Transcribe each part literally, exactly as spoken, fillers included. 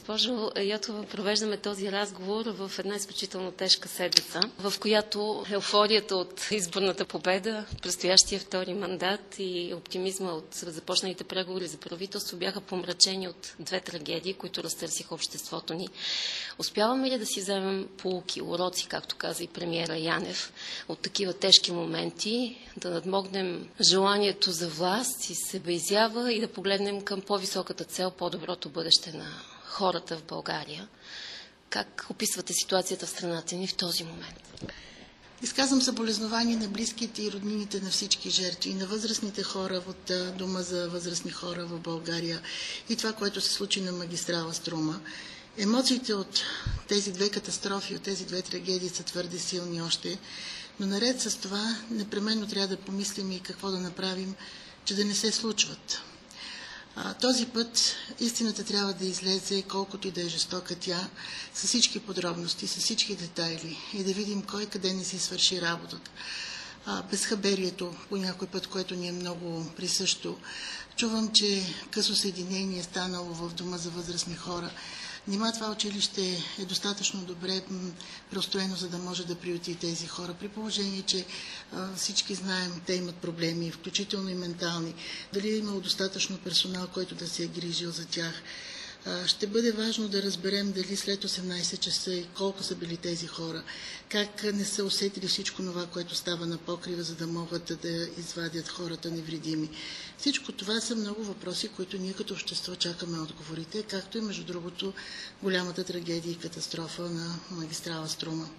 Госпожо Йотова, провеждаме този разговор в една изключително тежка седмица, в която еуфорията от изборната победа, предстоящия втори мандат и оптимизма от започналите преговори за правителство бяха помрачени от две трагедии, които разтърсиха обществото ни. Успяваме ли да си вземем поуки, уроци, както каза и премиера Янев, от такива тежки моменти, да надмогнем желанието за власт и себеизява и да погледнем към по-високата цел, по-доброто бъдеще на хората в България? Как описвате ситуацията в страната ни в този момент? Изказвам съболезнование на близките и роднините на всички жертви, на възрастните хора от Дома за възрастни хора в България и това, което се случи на магистрала Струма. Емоциите от тези две катастрофи, от тези две трагедии са твърде силни още, но наред с това непременно трябва да помислим и какво да направим, че да не се случват. А, този път истината трябва да излезе, колкото и да е жестока тя, с всички подробности, с всички детайли и да видим кой къде не си свърши работата. А, безхаберието по някой път, което ни е много присъщо. Чувам, че късо съединение е станало в Дома за възрастни хора. Нима това училище е достатъчно добре преустроено, за да може да приюти тези хора, при положение, че а, всички знаем, те имат проблеми, включително и ментални. Дали е имало достатъчно персонал, който да се е грижил за тях. А, ще бъде важно да разберем дали след осемнайсет часа и колко са били тези хора, как не са усетили всичко това, което става на покрива, за да могат да извадят хората невредими. Всичко това са много въпроси, които ние като общество чакаме отговорите, както и между другото голямата трагедия и катастрофа на магистрала Струма.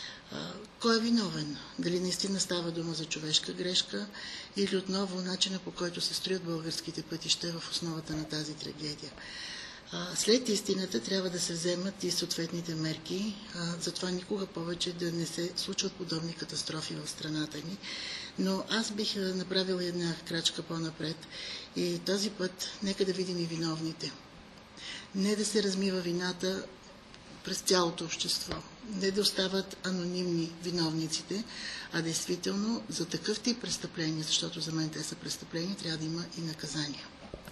Кой е виновен? Дали наистина става дума за човешка грешка или отново начина, по който се строят българските пътища е в основата на тази трагедия? След истината трябва да се вземат и съответните мерки, затова никога повече да не се случват подобни катастрофи в страната ни. Но аз бих направила една крачка по-напред и този път нека да видим и виновните. Не да се размива вината през цялото общество, не да остават анонимни виновниците, а действително за такъв тип престъпления, защото за мен те са престъпления, трябва да има и наказания.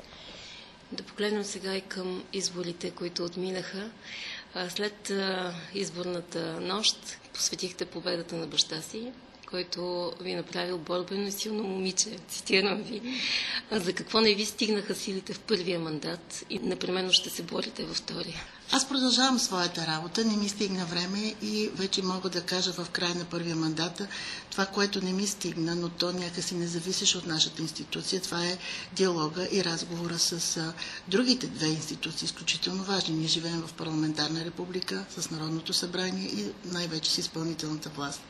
Да погледнем сега и към изборите, които отминаха. След изборната нощ посветихте победата на баща си, който ви направил борбено и силно момиче, цитирам ви. За какво не ви стигнаха силите в първия мандат и непременно ще се борите във втория? Аз продължавам своята работа, не ми стигна време и вече мога да кажа в края на първия мандат това, което не ми стигна, но то някакси не зависеше от нашата институция. Това е диалога и разговора с а, другите две институции, изключително важни. Ние живеем в парламентарна република, с Народното събрание и най-вече с изпълнителната власт.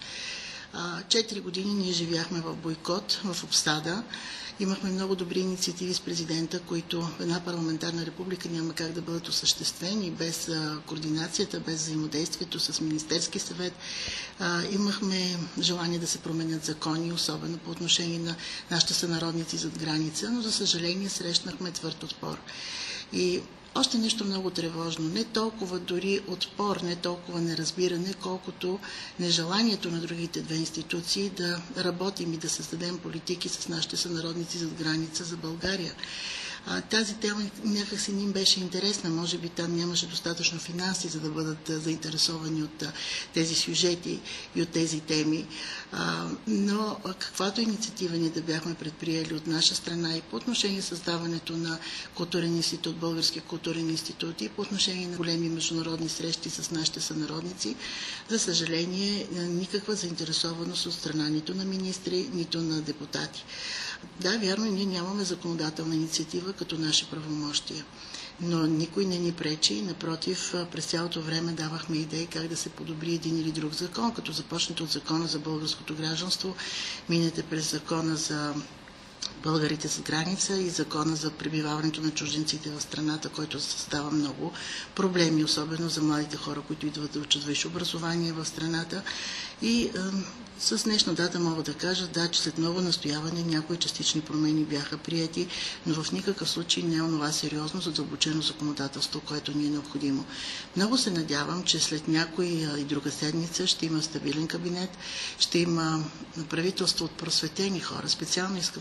Четири години ние живяхме в бойкот, в обсада. Имахме много добри инициативи с президента, които в една парламентарна република няма как да бъдат осъществени без координацията, без взаимодействието с Министерски съвет. Имахме желание да се променят закони, особено по отношение на нашите сънародници зад граница, но за съжаление срещнахме твърд отпор. И още нещо много тревожно. Не толкова дори отпор, не толкова неразбиране, колкото нежеланието на другите две институции да работим и да създадем политики с нашите сънародници зад граница за България. А, тази тема някак си им беше интересна. Може би там нямаше достатъчно финанси, за да бъдат а, заинтересовани от а, тези сюжети и от тези теми. А, но а, каквато инициатива ние да бяхме предприели от наша страна и по отношение създаването на културен институт, Български културен институт и по отношение на големи международни срещи с нашите сънародници, за съжаление никаква заинтересованост от страна нито на министри, нито на депутати. Да, вярно, ние нямаме законодателна инициатива като наше правомощия, но никой не ни пречи. Напротив, през цялото време давахме идеи как да се подобри един или друг закон, като започнете от закона за българското гражданство, минете през закона за българите с граница и закона за пребиваването на чужденците в страната, който създава много проблеми, особено за младите хора, които идват да учат висше образование в страната. И е, с днешна дата мога да кажа, да, че след много настояване някои частични промени бяха приети, но в никакъв случай не е онова сериозно, задълбочено законодателство, което ни е необходимо. Много се надявам, че след някоя и друга седмица ще има стабилен кабинет, ще има правителство от просветени хора. Специално искам да подчертая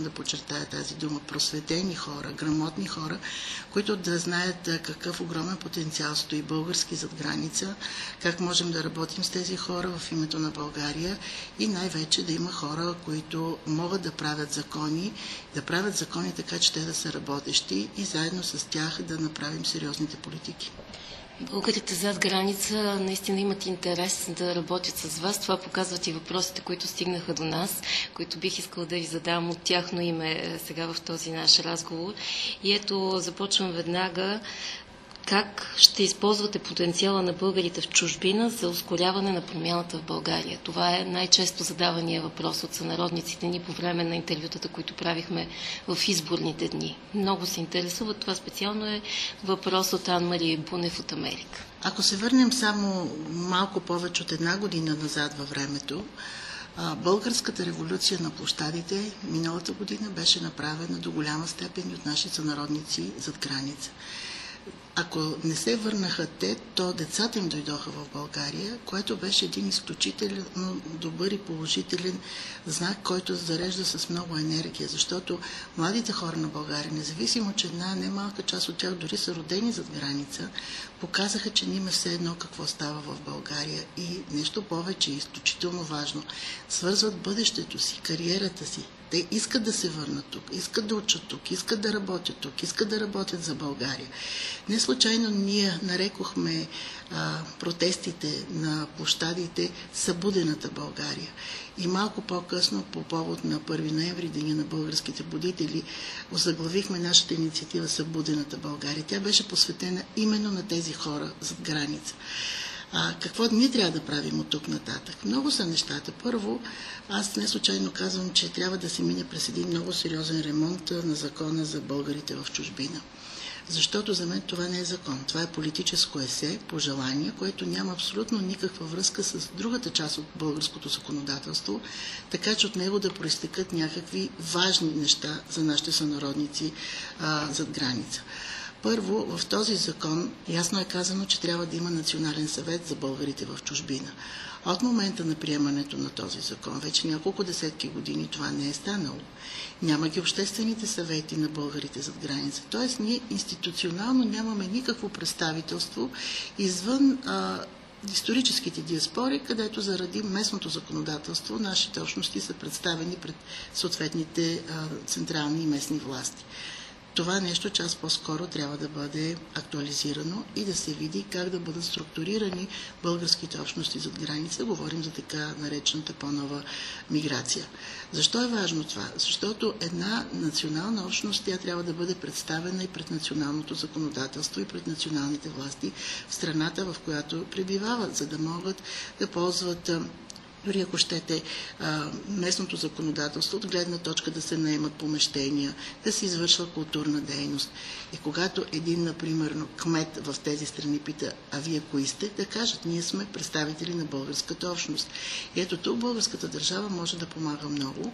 подчертая тази дума, просветени хора, грамотни хора, които да знаят какъв огромен потенциал стои български зад граница, как можем да работим с тези хора в името на България и най-вече да има хора, които могат да правят закони, да правят закони така, че те да са работещи и заедно с тях да направим сериозните политики. Българите зад граница наистина имат интерес да работят с вас. Това показват и въпросите, които стигнаха до нас, които бих искала да ви задам от тяхно име сега в този наш разговор. И ето, започвам веднага. Как ще използвате потенциала на българите в чужбина за ускоряване на промяната в България? Това е най-често задавания въпрос от сънародниците ни по време на интервютата, които правихме в изборните дни. Много се интересуват. Това специално е въпрос от Ан-Мария Бунев от Америка. Ако се върнем само малко повече от една година назад във времето, българската революция на площадите миналата година беше направена до голяма степен от наши сънародници зад граница. Ако не се върнаха те, то децата им дойдоха в България, което беше един изключително добър и положителен знак, който зарежда с много енергия, защото младите хора на България, независимо, че една немалка част от тях дори са родени зад граница, показаха, че нима все едно какво става в България и нещо повече, изключително важно, свързват бъдещето си, кариерата си. Те искат да се върнат тук, искат да учат тук, искат да работят тук, искат да работят за България. Не случайно ние нарекохме а, протестите на площадите Събудената България. И малко по-късно, по повод на първи ноември, Деня на българските будители, озаглавихме нашата инициатива Събудената България. Тя беше посветена именно на тези хора зад граница. А, какво ние трябва да правим от тук нататък? Много са нещата. Първо, аз не случайно казвам, че трябва да се мине през един много сериозен ремонт на закона за българите в чужбина. Защото за мен това не е закон. Това е политическо есе, пожелание, което няма абсолютно никаква връзка с другата част от българското законодателство, така че от него да проистекат някакви важни неща за нашите сънародници а, зад граница. Първо, в този закон ясно е казано, че трябва да има национален съвет за българите в чужбина. От момента на приемането на този закон, вече няколко десетки години това не е станало. Няма ги обществените съвети на българите зад граница. Тоест, ние институционално нямаме никакво представителство извън а, историческите диаспори, където заради местното законодателство нашите общности са представени пред съответните а, централни и местни власти. Това нещо час по-скоро трябва да бъде актуализирано и да се види как да бъдат структурирани българските общности зад граница. Говорим за така наречената по-нова миграция. Защо е важно това? Защото една национална общност, тя трябва да бъде представена и пред националното законодателство и пред националните власти в страната, в която пребивават, за да могат да ползват дори ако щете местното законодателство от гледна точка да се наемат помещения, да се извършва културна дейност. И когато един, например, кмет в тези страни пита, а вие кои сте, да кажат, ние сме представители на българската общност. И ето тук българската държава може да помага много.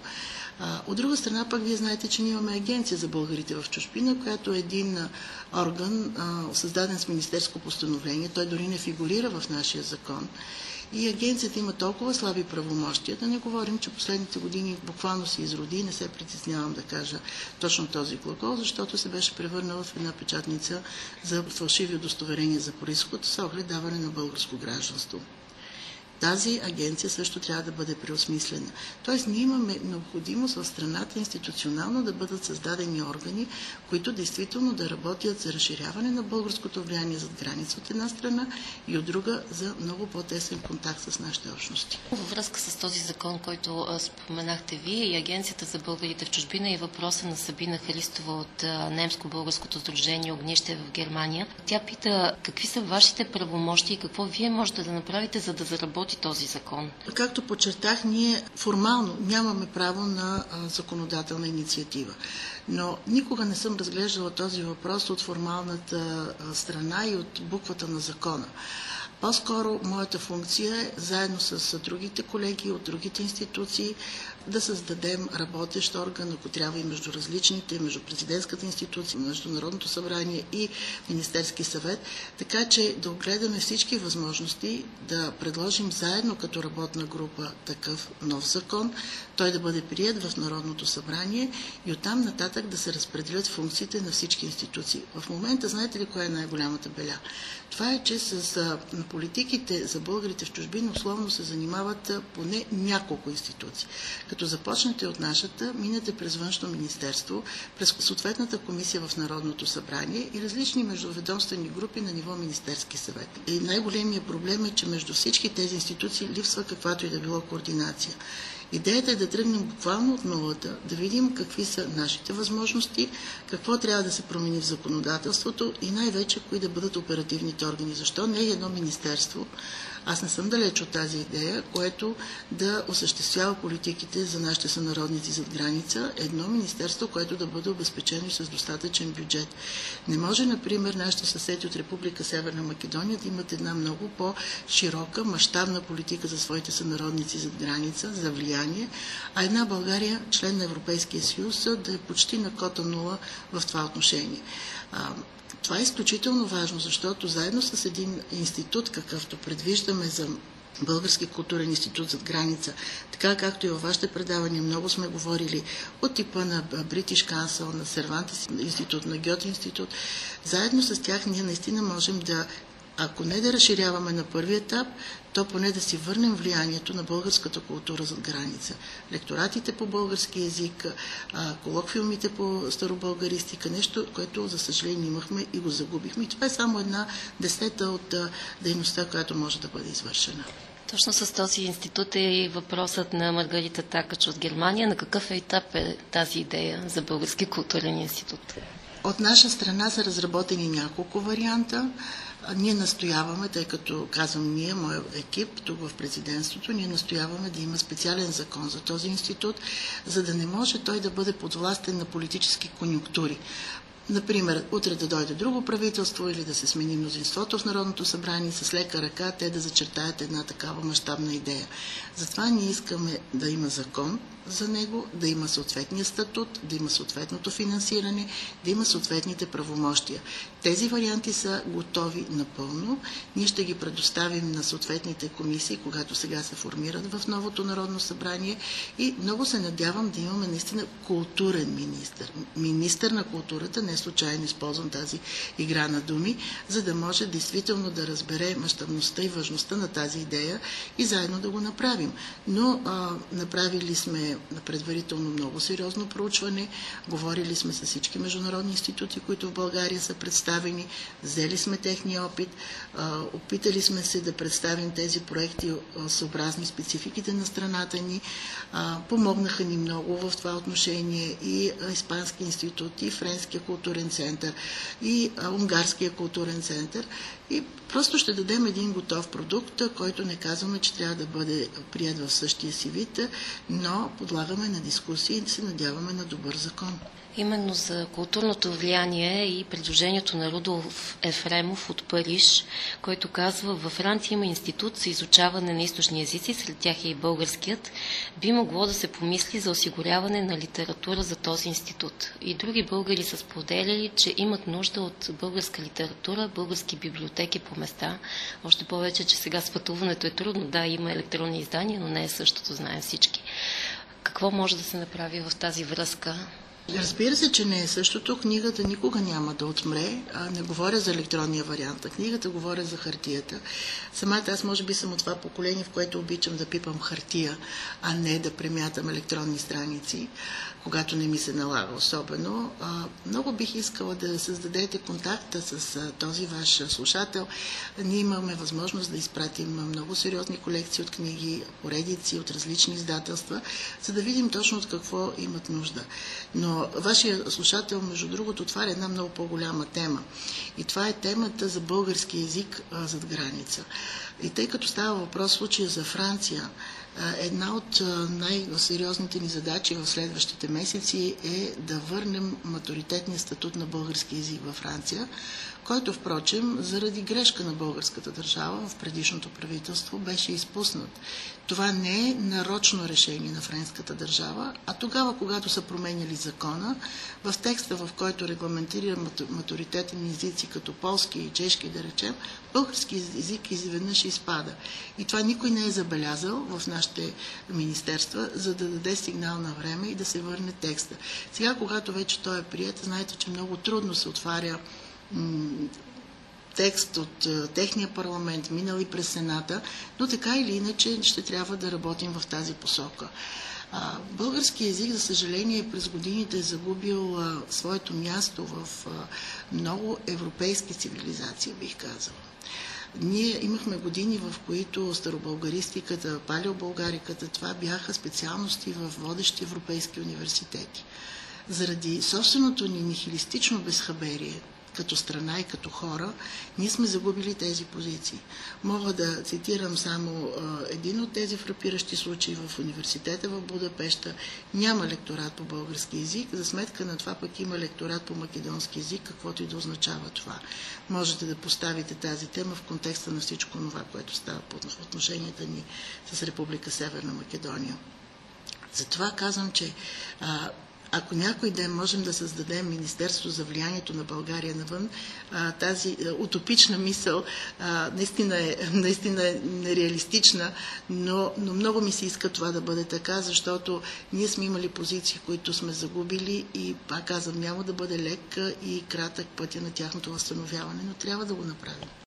От друга страна, пък вие знаете, че ние имаме агенция за българите в чужбина, която е един орган, създаден с министерско постановление. Той дори не фигурира в нашия закон. И агенцията има толкова слаби правомощия, да не говорим, че последните години буквално се изроди, не се притеснявам да кажа точно този глагол, защото се беше превърнала в една печатница за фалшиви удостоверения за произход с оглед даване на българско гражданство. Тази агенция също трябва да бъде преосмислена. Тоест, ние имаме необходимост в страната институционално да бъдат създадени органи, които действително да работят за разширяване на българското влияние зад граница от една страна и от друга за много по-тесен контакт с нашите общности. Във връзка с този закон, който споменахте вие и Агенцията за българите в чужбина и въпроса на Сабина Христова от Немско-българското сдружение Огнище в Германия. Тя пита какви са вашите правомощи и какво вие можете да направите, за да заработи този закон? Както подчертах, ние формално нямаме право на а, законодателна инициатива. Но никога не съм разглеждала този въпрос от формалната а, страна и от буквата на закона. По-скоро моята функция е, заедно с другите колеги от другите институции, да създадем работещ орган, ако трябва и между различните, между президентската институция, между Народното събрание и Министерски съвет, така че да огледаме всички възможности да предложим заедно като работна група такъв нов закон, той да бъде приет в Народното събрание и оттам нататък да се разпределят функциите на всички институции. В момента, знаете ли коя е най-голямата беля? Това е, че с а, политиките за българите в чужбина условно се занимават а, поне няколко институции. Като започнете от нашата, минете през Външно министерство, през съответната комисия в Народното събрание и различни междуведомствени групи на ниво Министерски съвет. И най-големият проблем е, че между всички тези институции липсва каквато и да било координация. Идеята е да тръгнем буквално от нулата, да видим какви са нашите възможности, какво трябва да се промени в законодателството и най-вече кои да бъдат оперативните органи. Защо не е едно министерство? Аз не съм далеч от тази идея, което да осъществява политиките за нашите сънародници зад граница. Едно министерство, което да бъде обезпечено с достатъчен бюджет. Не може, например, нашите съседи от Република Северна Македония да имат една много по-широка, мащабна политика за своите сънародници зад граница, за влияние, а една България, член на Европейския съюз, да е почти на кота нула в това отношение. Това е изключително важно, защото заедно с един институт, какъвто предвиждаме за Български културен институт зад граница, така както и във вашите предавания много сме говорили от типа на British Council, на Сервантес институт, на Гьоте институт, заедно с тях ние наистина можем да, ако не да разширяваме на първи етап, то поне да си върнем влиянието на българската култура зад граница. Лекторатите по български язик, колоквиумите по старобългаристика, нещо, което за съжаление имахме и го загубихме. И това е само една десета от дейността, която може да бъде извършена. Точно с този институт е и въпросът на Маргарита Такач от Германия. На какъв етап е тази идея за Български културен институт? От наша страна са разработени няколко варианта. Ние настояваме, тъй като казвам ние, моя екип, тук в президентството, ние настояваме да има специален закон за този институт, за да не може той да бъде подвластен на политически конюнктури. Например, утре да дойде друго правителство или да се смени мнозинството в Народното събрание, с лека ръка те да зачертаят една такава мащабна идея. Затова ние искаме да има закон за него, да има съответния статут, да има съответното финансиране, да има съответните правомощия. Тези варианти са готови напълно. Ние ще ги предоставим на съответните комисии, когато сега се формират в новото Народно събрание и много се надявам да имаме наистина културен министър. Министър на културата, не случайно използвам тази игра на думи, за да може действително да разбере мащабността и важността на тази идея и заедно да го направим. Но а, направили сме на предварително много сериозно проучване, говорили сме с всички международни институти, които в България са представени, взели сме техния опит, а, опитали сме се да представим тези проекти а, съобразни спецификите на страната ни, а, помогнаха ни много в това отношение и а, Испански институт, и Френския културен център, и а, Унгарския културен център. И просто ще дадем един готов продукт, който не казваме, че трябва да бъде прият в същия си вид, но подлагаме на дискусии и се надяваме на добър закон. Именно за културното влияние и предложението на Рудолф Ефремов от Париж, който казва: във Франция има институт за изучаване на източни езици, сред тях е и българският, би могло да се помисли за осигуряване на литература за този институт. И други българи са споделяли, че имат нужда от българска литература, български библиотеки по места. Още повече, че сега с пътуването е трудно. Да, има електронни издания, но не е същото, знаем всички. Какво може да се направи в тази връзка? Разбира се, че не е същото. Книгата никога няма да отмре. А не говоря за електронния вариант. Книгата говоря за хартията. Самата аз може би съм от това поколение, в което обичам да пипам хартия, а не да премятам електронни страници, когато не ми се налага особено. А, много бих искала да създадете контакта с а, този ваш слушател. Ние имаме възможност да изпратим много сериозни колекции от книги, поредици от различни издателства, за да видим точно от какво имат нужда. Но вашия слушател, между другото, отваря една много по-голяма тема. И това е темата за български език а, зад граница. И тъй като става въпрос в случая за Франция, една от най-сериозните ни задачи в следващите месеци е да върнем матуритетния статут на български език във Франция, който, впрочем, заради грешка на българската държава в предишното правителство беше изпуснат. Това не е нарочно решение на френската държава, а тогава, когато са променяли закона, в текста, в който регламентира матуритетни езици като полски и чешки, да речем, български език изведнъж изпада. И това никой не е забелязал в нашите министерства, за да даде сигнал на време и да се върне текста. Сега, когато вече той е прият, знаете, че много трудно се отваря текст от техния парламент, минал и през Сената, но така или иначе ще трябва да работим в тази посока. Български език, за съжаление, през годините е загубил а, своето място в а, много европейски цивилизации, бих казала. Ние имахме години, в които старобългаристиката, палеобългариката, това бяха специалности в водещи европейски университети. Заради собственото ни нихилистично безхаберие, като страна и като хора, ние сме загубили тези позиции. Мога да цитирам само а, един от тези фрапиращи случаи в университета в Будапеща. Няма лекторат по български език, за сметка на това пък има лекторат по македонски език, каквото и да означава това. Можете да поставите тази тема в контекста на всичко това, което става по отношенията ни с Република Северна Македония. Затова казвам, че а, ако някой ден можем да създадем Министерство за влиянието на България навън, тази утопична мисъл наистина е, наистина е нереалистична, но, но много ми се иска това да бъде така, защото ние сме имали позиции, които сме загубили и, пак казвам, няма да бъде лек и кратък пътя на тяхното възстановяване, но трябва да го направим.